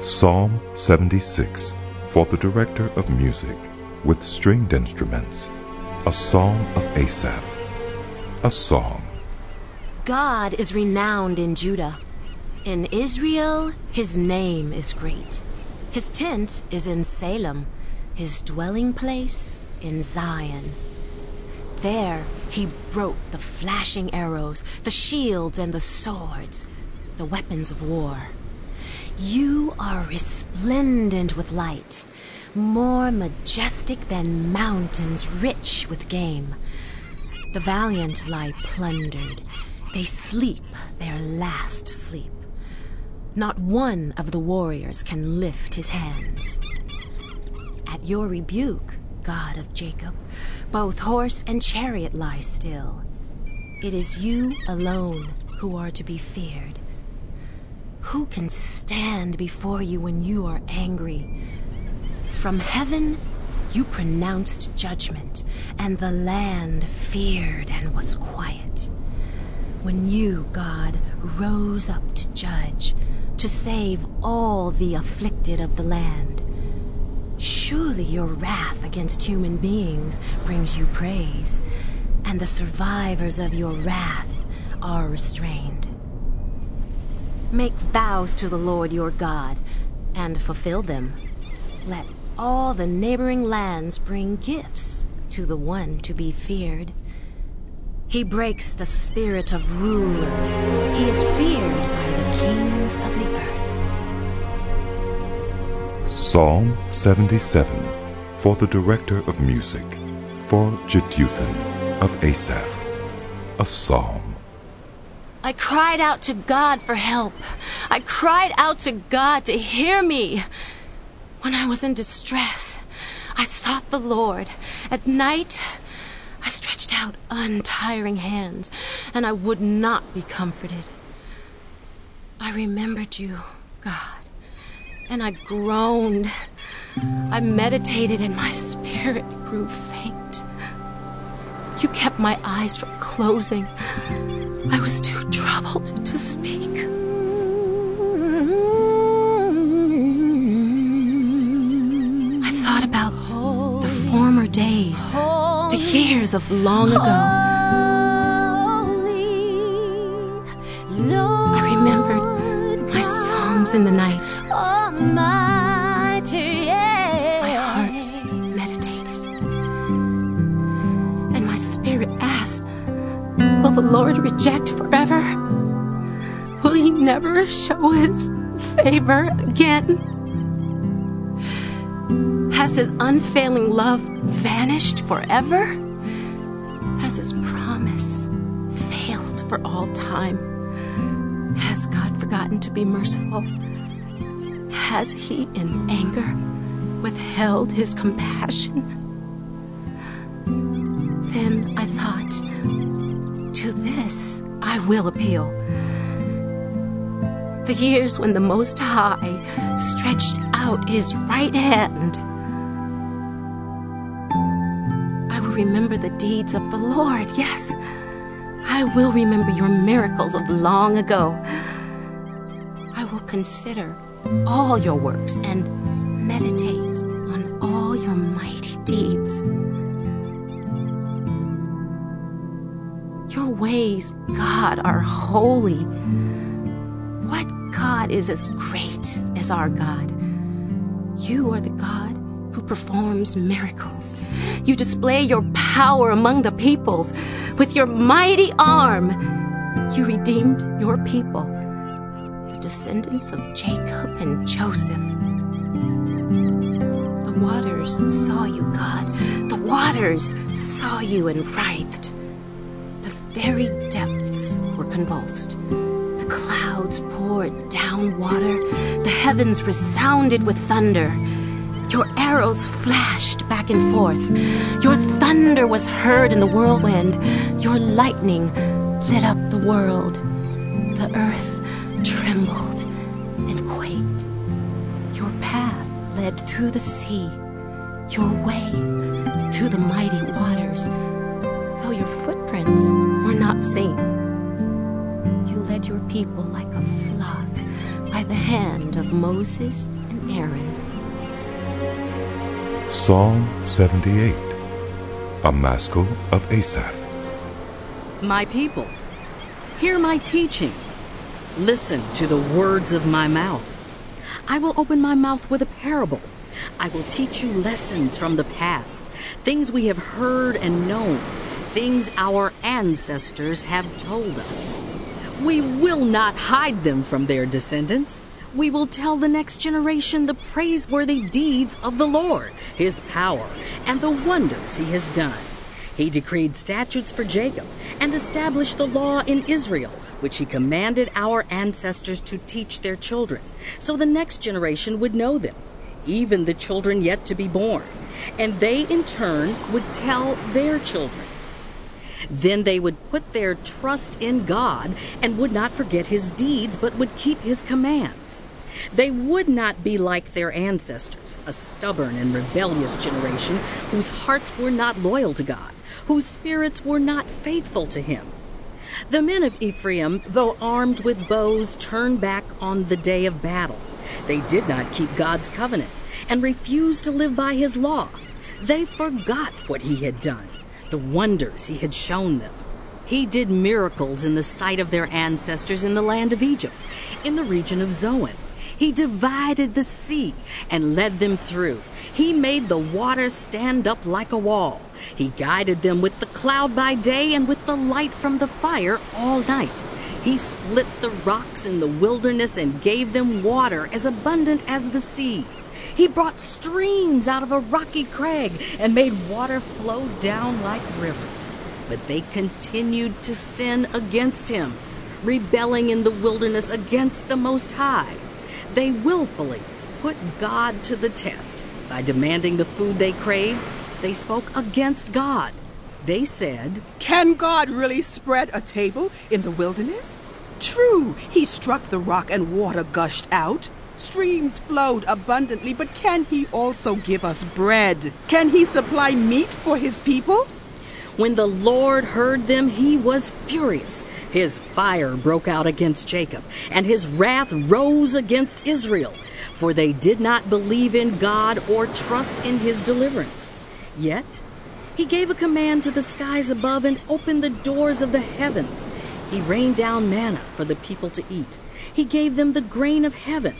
Psalm 76 for the director of music with stringed instruments, a psalm of Asaph, a song. God is renowned in Judah. In Israel, his name is great. His tent is in Salem, his dwelling place in Zion. There he broke the flashing arrows, the shields and the swords, the weapons of war. You are resplendent with light, more majestic than mountains rich with game. The valiant lie plundered. They sleep their last sleep. Not one of the warriors can lift his hands. At your rebuke, God of Jacob, both horse and chariot lie still. It is you alone who are to be feared. Who can stand before you when you are angry? From heaven you pronounced judgment, and the land feared and was quiet. When you, God, rose up to judge, to save all the afflicted of the land, surely your wrath against human beings brings you praise, and the survivors of your wrath are restrained. Make vows to the Lord your God, and fulfill them. Let all the neighboring lands bring gifts to the one to be feared. He breaks the spirit of rulers. He is feared by the kings of the earth. Psalm 77 for the director of music, for Jeduthun of Asaph, a psalm. I cried out to God for help. I cried out to God to hear me. When I was in distress, I sought the Lord. At night, I stretched out untiring hands, and I would not be comforted. I remembered you, God, and I groaned. I meditated, and my spirit grew faint. You kept my eyes from closing. I was too troubled to speak. I thought about the former days, the years of long ago. I remembered my songs in the night. My heart meditated, and my spirit asked, will the Lord reject forever? Will he never show his favor again? Has his unfailing love vanished forever? Has his promise failed for all time? Has God forgotten to be merciful? Has he in anger withheld his compassion? Then I thought, to this I will appeal. The years when the Most High stretched out his right hand. I will remember the deeds of the Lord, yes. I will remember your miracles of long ago. I will consider all your works and meditate on all your mighty deeds. Your ways, God, are holy. What God is as great as our God? You are the God who performs miracles. You display your power among the peoples. With your mighty arm, you redeemed your people, the descendants of Jacob and Joseph. The waters saw you, God. The waters saw you and writhed. Very depths were convulsed. The clouds poured down water. The heavens resounded with thunder. Your arrows flashed back and forth. Your thunder was heard in the whirlwind. Your lightning lit up the world. The earth trembled and quaked. Your path led through the sea. Your way through the mighty waters. Though your footprints were not seen, you led your people like a flock by the hand of Moses and Aaron. Psalm 78, a Maskil of Asaph. My people, hear my teaching. Listen to the words of my mouth. I will open my mouth with a parable. I will teach you lessons from the past, things we have heard and known, things our ancestors have told us. We will not hide them from their descendants. We will tell the next generation the praiseworthy deeds of the Lord, His power, and the wonders He has done. He decreed statutes for Jacob and established the law in Israel, which He commanded our ancestors to teach their children, so the next generation would know them, even the children yet to be born, and they in turn would tell their children. Then they would put their trust in God and would not forget His deeds, but would keep His commands. They would not be like their ancestors, a stubborn and rebellious generation whose hearts were not loyal to God, whose spirits were not faithful to Him. The men of Ephraim, though armed with bows, turned back on the day of battle. They did not keep God's covenant and refused to live by His law. They forgot what He had done, the wonders He had shown them. He did miracles in the sight of their ancestors in the land of Egypt, in the region of Zoan. He divided the sea and led them through. He made the water stand up like a wall. He guided them with the cloud by day and with the light from the fire all night. He split the rocks in the wilderness and gave them water as abundant as the seas. He brought streams out of a rocky crag and made water flow down like rivers. But they continued to sin against Him, rebelling in the wilderness against the Most High. They willfully put God to the test. By demanding the food they craved, they spoke against God. They said, "Can God really spread a table in the wilderness? True, He struck the rock and water gushed out. Streams flowed abundantly, but can He also give us bread? Can He supply meat for His people?" When the Lord heard them, He was furious. His fire broke out against Jacob, and His wrath rose against Israel, for they did not believe in God or trust in His deliverance. Yet He gave a command to the skies above and opened the doors of the heavens. He rained down manna for the people to eat. He gave them the grain of heaven.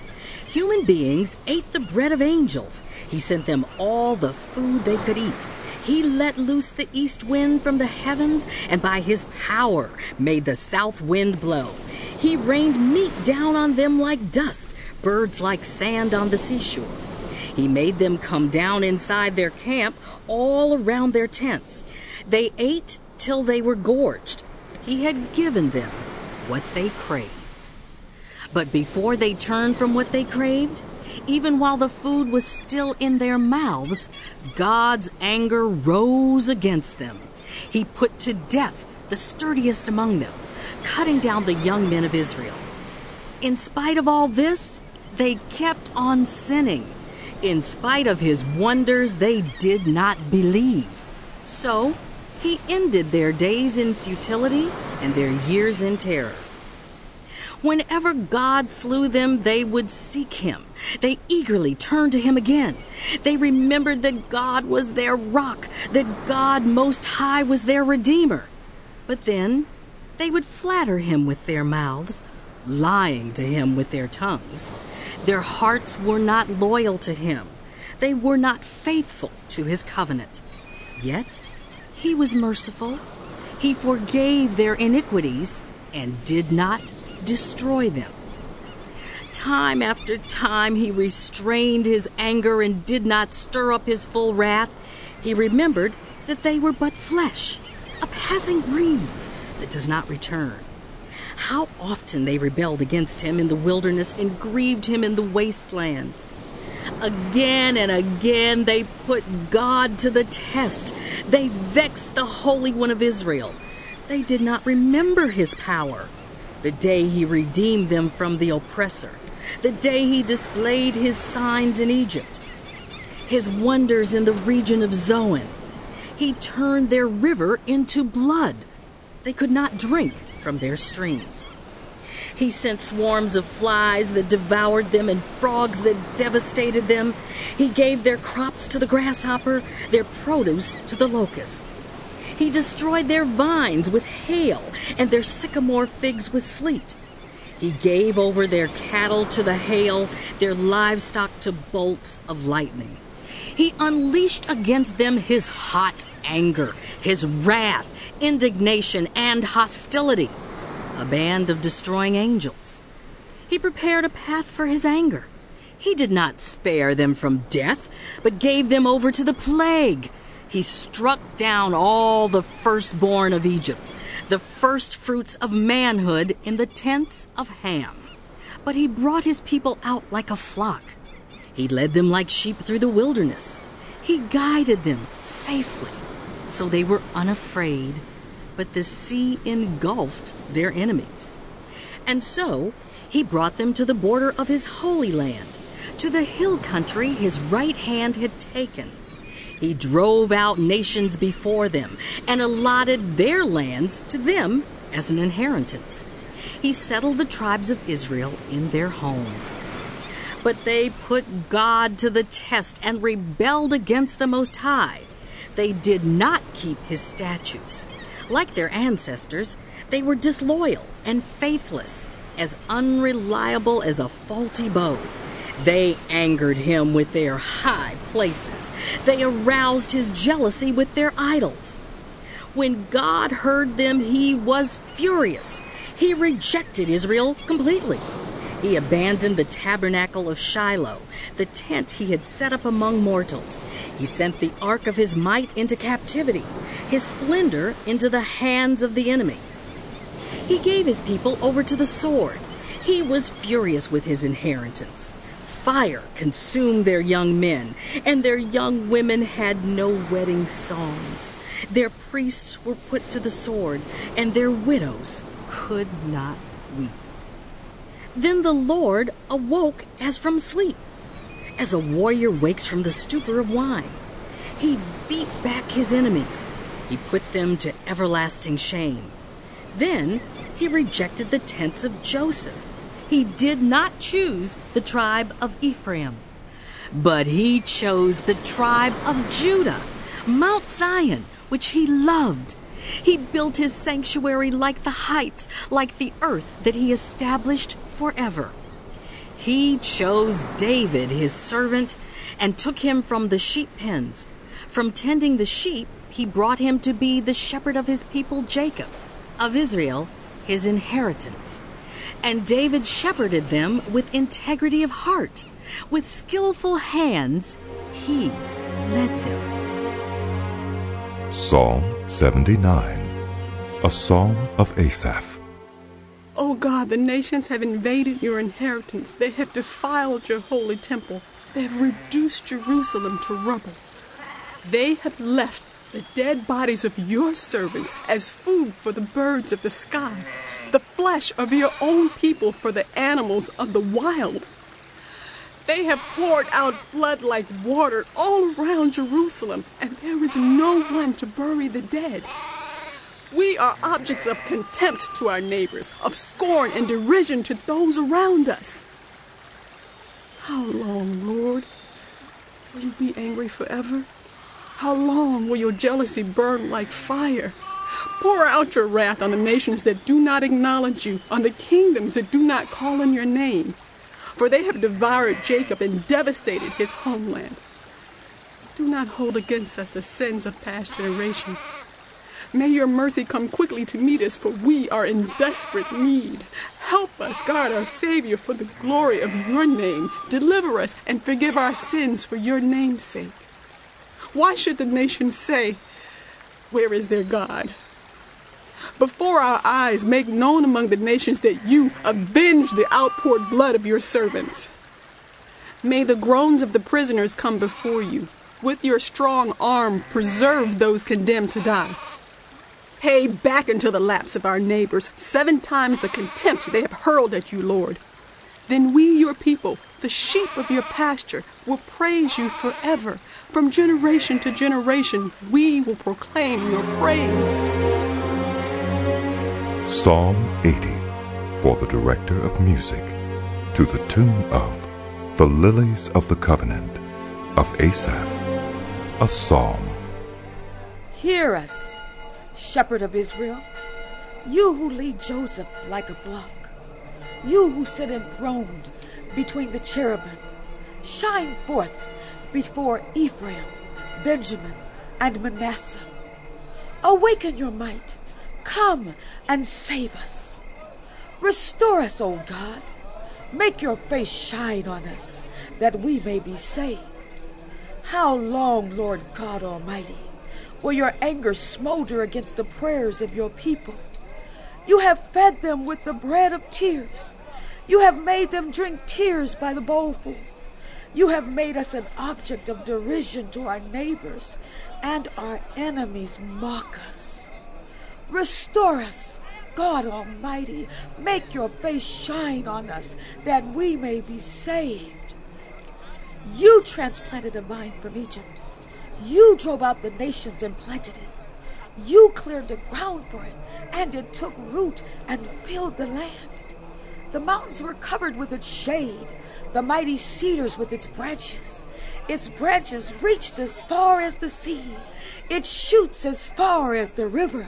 Human beings ate the bread of angels. He sent them all the food they could eat. He let loose the east wind from the heavens, and by His power made the south wind blow. He rained meat down on them like dust, birds like sand on the seashore. He made them come down inside their camp, all around their tents. They ate till they were gorged. He had given them what they craved. But before they turned from what they craved, even while the food was still in their mouths, God's anger rose against them. He put to death the sturdiest among them, cutting down the young men of Israel. In spite of all this, they kept on sinning. In spite of His wonders, they did not believe. So He ended their days in futility and their years in terror. Whenever God slew them, they would seek Him. They eagerly turned to Him again. They remembered that God was their rock, that God Most High was their Redeemer. But then they would flatter Him with their mouths, lying to Him with their tongues. Their hearts were not loyal to Him. They were not faithful to His covenant. Yet He was merciful. He forgave their iniquities and did not destroy them. Time after time He restrained His anger and did not stir up His full wrath. He remembered that they were but flesh, a passing breeze that does not return. How often they rebelled against Him in the wilderness and grieved Him in the wasteland. Again and again they put God to the test. They vexed the Holy One of Israel. They did not remember His power. The day He redeemed them from the oppressor, the day He displayed His signs in Egypt, His wonders in the region of Zoan. He turned their river into blood. They could not drink from their streams. He sent swarms of flies that devoured them and frogs that devastated them. He gave their crops to the grasshopper, their produce to the locust. He destroyed their vines with hail and their sycamore figs with sleet. He gave over their cattle to the hail, their livestock to bolts of lightning. He unleashed against them his hot anger, his wrath, indignation, and hostility, a band of destroying angels. He prepared a path for his anger. He did not spare them from death, but gave them over to the plague. He struck down all the firstborn of Egypt, the first fruits of manhood in the tents of Ham. But he brought his people out like a flock. He led them like sheep through the wilderness. He guided them safely, so they were unafraid, but the sea engulfed their enemies. And so he brought them to the border of his holy land, to the hill country his right hand had taken. He drove out nations before them and allotted their lands to them as an inheritance. He settled the tribes of Israel in their homes. But they put God to the test and rebelled against the Most High. They did not keep his statutes. Like their ancestors, they were disloyal and faithless, as unreliable as a faulty bow. They angered him with their high places. They aroused his jealousy with their idols. When God heard them, he was furious. He rejected Israel completely. He abandoned the tabernacle of Shiloh, the tent he had set up among mortals. He sent the ark of his might into captivity, his splendor into the hands of the enemy. He gave his people over to the sword. He was furious with his inheritance. Fire consumed their young men, and their young women had no wedding songs. Their priests were put to the sword, and their widows could not weep. Then the Lord awoke as from sleep, as a warrior wakes from the stupor of wine. He beat back his enemies. He put them to everlasting shame. Then he rejected the tents of Joseph. He did not choose the tribe of Ephraim, but he chose the tribe of Judah, Mount Zion, which he loved. He built his sanctuary like the heights, like the earth that he established forever. He chose David, his servant, and took him from the sheep pens. From tending the sheep, he brought him to be the shepherd of his people Jacob, of Israel, his inheritance. And David shepherded them with integrity of heart. With skillful hands, he led them. Psalm 79, a song of Asaph. O God, the nations have invaded your inheritance. They have defiled your holy temple. They have reduced Jerusalem to rubble. They have left the dead bodies of your servants as food for the birds of the sky, the flesh of your own people for the animals of the wild. They have poured out blood like water all around Jerusalem, and there is no one to bury the dead. We are objects of contempt to our neighbors, of scorn and derision to those around us. How long, Lord? Will you be angry forever? How long will your jealousy burn like fire? Pour out your wrath on the nations that do not acknowledge you, on the kingdoms that do not call on your name. For they have devoured Jacob and devastated his homeland. Do not hold against us the sins of past generations. May your mercy come quickly to meet us, for we are in desperate need. Help us, God, our Savior, for the glory of your name. Deliver us and forgive our sins for your name's sake. Why should the nations say, "Where is their God?" Before our eyes, make known among the nations that you avenge the outpoured blood of your servants. May the groans of the prisoners come before you. With your strong arm, preserve those condemned to die. Pay back into the laps of our neighbors 7 times the contempt they have hurled at you, Lord. Then we, your people, the sheep of your pasture, will praise you forever. From generation to generation, we will proclaim your praise. Psalm 80, for the director of music, to the tune of The Lilies of the Covenant of Asaph, a psalm. Hear us, shepherd of Israel, you who lead Joseph like a flock, you who sit enthroned between the cherubim, shine forth before Ephraim, Benjamin, and Manasseh. Awaken your might, come and save us. Restore us, O God. Make your face shine on us, that we may be saved. How long, Lord God Almighty, will your anger smolder against the prayers of your people? You have fed them with the bread of tears. You have made them drink tears by the bowlful. You have made us an object of derision to our neighbors, and our enemies mock us. Restore us, God Almighty. Make your face shine on us, that we may be saved. You transplanted a vine from Egypt. You drove out the nations and planted it. You cleared the ground for it, and it took root and filled the land. The mountains were covered with its shade, the mighty cedars with its branches. Its branches reached as far as the sea, its shoots as far as the river.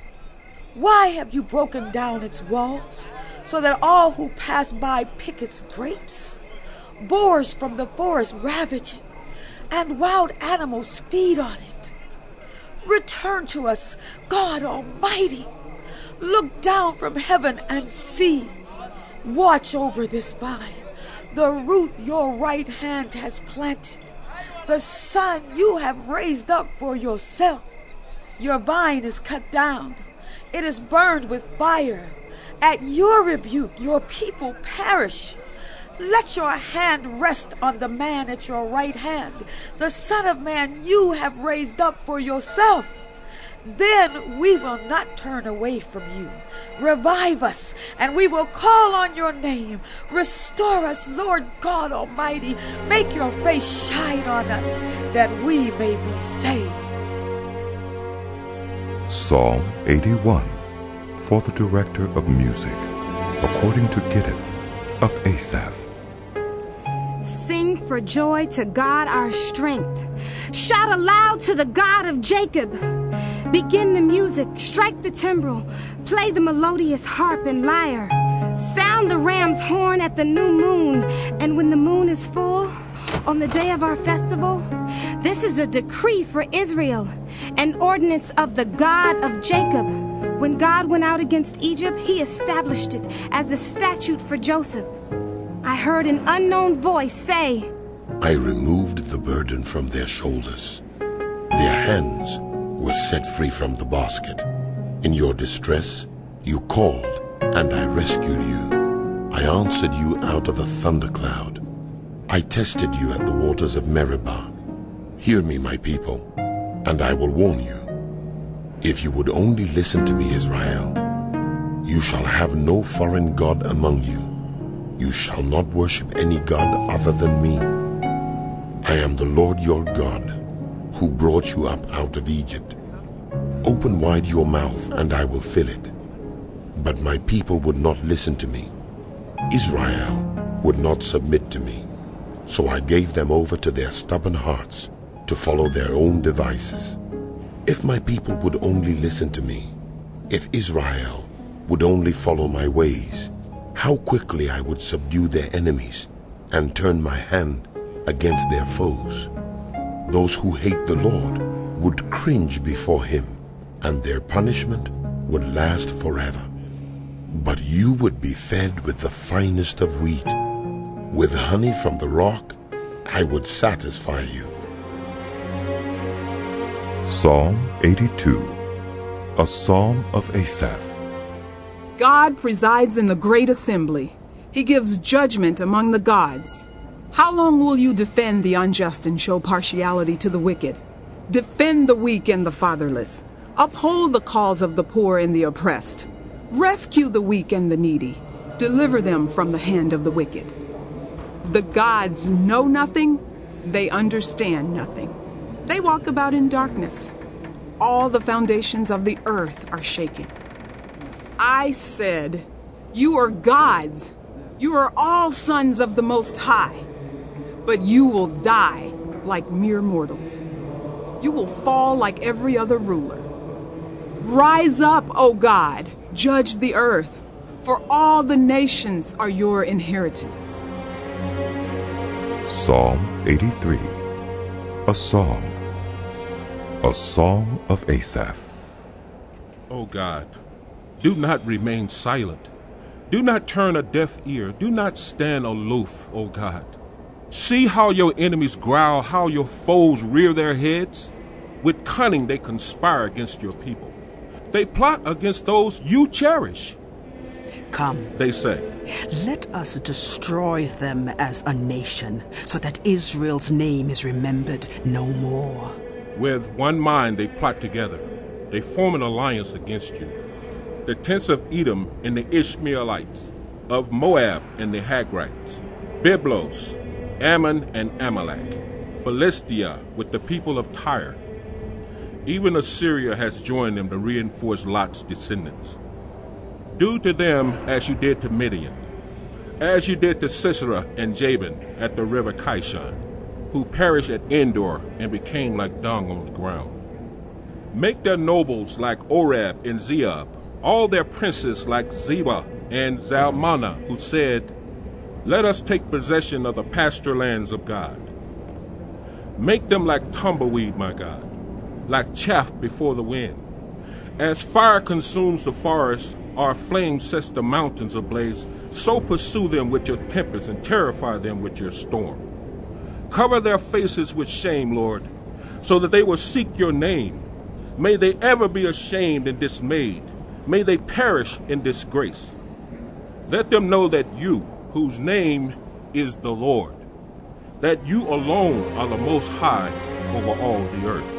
Why have you broken down its walls, so that all who pass by pick its grapes? Boars from the forest ravage it, and wild animals feed on it. Return to us, God Almighty. Look down from heaven and see. Watch over this vine, the root your right hand has planted, the son you have raised up for yourself. Your vine is cut down. It is burned with fire. At your rebuke, your people perish. Let your hand rest on the man at your right hand, the Son of Man you have raised up for yourself. Then we will not turn away from you. Revive us, and we will call on your name. Restore us, Lord God Almighty. Make your face shine on us, that we may be saved. Psalm 81, for the director of music, according to Gittith of Asaph. Sing for joy to God our strength. Shout aloud to the God of Jacob. Begin the music, strike the timbrel, play the melodious harp and lyre. Sound the ram's horn at the new moon, and when the moon is full, on the day of our festival. This is a decree for Israel, an ordinance of the God of Jacob. When God went out against Egypt, he established it as a statute for Joseph. I heard an unknown voice say, I removed the burden from their shoulders. Their hands were set free from the basket. In your distress, you called, and I rescued you. I answered you out of a thundercloud. I tested you at the waters of Meribah. Hear me, my people, and I will warn you. If you would only listen to me, Israel, you shall have no foreign god among you. You shall not worship any god other than me. I am the Lord your God, who brought you up out of Egypt. Open wide your mouth, and I will fill it. But my people would not listen to me. Israel would not submit to me. So I gave them over to their stubborn hearts to follow their own devices. If my people would only listen to me, if Israel would only follow my ways, how quickly I would subdue their enemies and turn my hand against their foes. Those who hate the Lord would cringe before him, and their punishment would last forever. But you would be fed with the finest of wheat. With honey from the rock, I would satisfy you. Psalm 82, a psalm of Asaph. God presides in the great assembly. He gives judgment among the gods. How long will you defend the unjust and show partiality to the wicked? Defend the weak and the fatherless. Uphold the cause of the poor and the oppressed. Rescue the weak and the needy. Deliver them from the hand of the wicked. The gods know nothing. They understand nothing. They walk about in darkness. All the foundations of the earth are shaken. I said, You are gods. You are all sons of the Most High. But you will die like mere mortals. You will fall like every other ruler. Rise up, O God, judge the earth, for all the nations are your inheritance. Psalm 83. A song. A song of Asaph. O God, do not remain silent. Do not turn a deaf ear. Do not stand aloof, O God. See how your enemies growl, how your foes rear their heads. With cunning they conspire against your people. They plot against those you cherish. Come, they say, let us destroy them as a nation, so that Israel's name is remembered no more. With one mind they plot together. They form an alliance against you. The tents of Edom and the Ishmaelites, of Moab and the Hagrites, Byblos, Ammon and Amalek, Philistia with the people of Tyre. Even Assyria has joined them to reinforce Lot's descendants. Do to them as you did to Midian, as you did to Sisera and Jabin at the river Kishon, who perished at Endor and became like dung on the ground. Make their nobles like Oreb and Zeeb, all their princes like Zebah and Zalmunna, who said, let us take possession of the pasture lands of God. Make them like tumbleweed, my God, like chaff before the wind. As fire consumes the forest, or flame sets the mountains ablaze, so pursue them with your tempest and terrify them with your storm. Cover their faces with shame, Lord, so that they will seek your name. May they ever be ashamed and dismayed. May they perish in disgrace. Let them know that you, whose name is the Lord, that you alone are the Most High over all the earth.